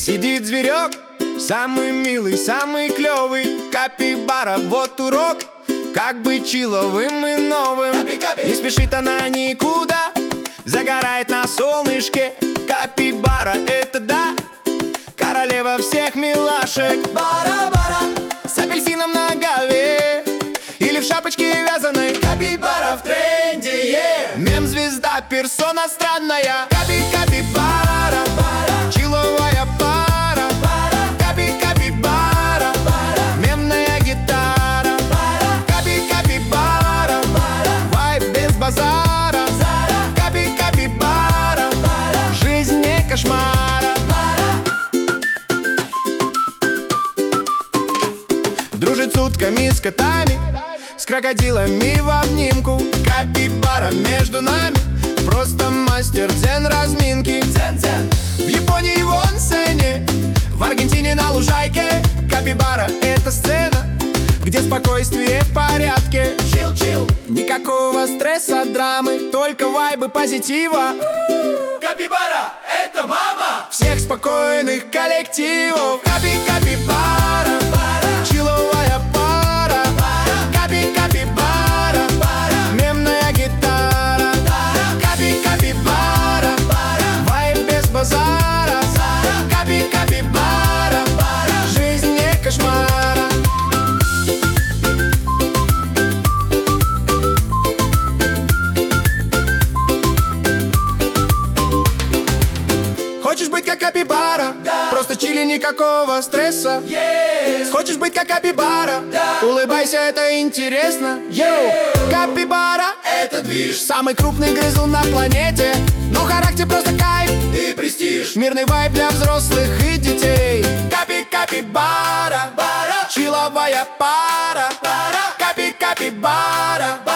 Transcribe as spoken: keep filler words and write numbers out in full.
сидит зверек, самый милый, самый клевый. Капибара, вот урок, как быть чиловым и новым. Капи, капи. Не спешит она никуда, загорает на солнышке. Капибара, это да, королева всех милашек. Бара-бара, с апельсином на голове или в шапочке вязаной. Капибара в тренде, yeah. Мем-звезда, персона странная. Капи-капибара, чиловая пара. Капи-капибара, мемная гитара. Капи-капибара, вайб без базара. Капи-капибара, жизнь не кошмара. Дружит с утками, с котами, с крокодилами в обнимку. Капибара между нами, просто мастер дзен разминки. Дзен-дзен. В Японии в онсене, в Аргентине на лужайке. Капибара — это сцена, где спокойствие в порядке. Чил-чил. Никакого стресса, драмы, только вайбы позитива. Капибара — это мама всех спокойных коллективов. Капи-капибара, чиловая пара. Капи-капибара, мемная гитара. Капи-капибара, вайб без базара. Капи-капибара, жизнь не кошмара. Хочешь быть как капибара? Да. Просто чили, никакого стресса. Yes. Хочешь быть как капибара? Да. Улыбайся, это интересно. Йоу. Капибара — это движ, самый крупный грызун на планете. Но характер просто кайф и престиж. Мирный вайб для взрослых и детей. Капи-капибара, чиловая пара. Капи-капибара.